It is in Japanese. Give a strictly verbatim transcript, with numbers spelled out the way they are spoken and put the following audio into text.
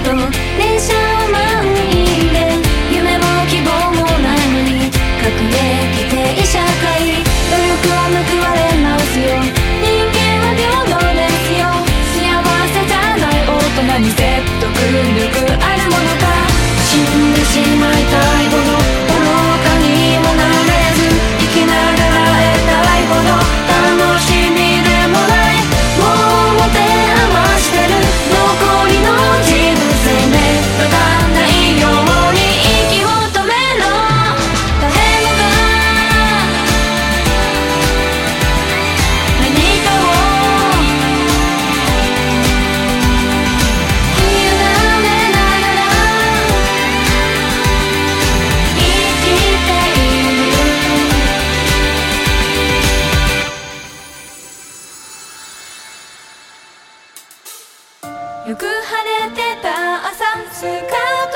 と電車は満員で夢も希望もないのに隠れ規定社会努力は報われますよ人間は平等ですよ幸せじゃない大人に説得力あるものか死んでしまいたいほど愚かにもなれず生きながら得たいほど楽しみでもないもう持て余してる残りの自分生命わかんないように息を止めろ誰もが何かを委ねながら生きているよく晴れてた朝スカ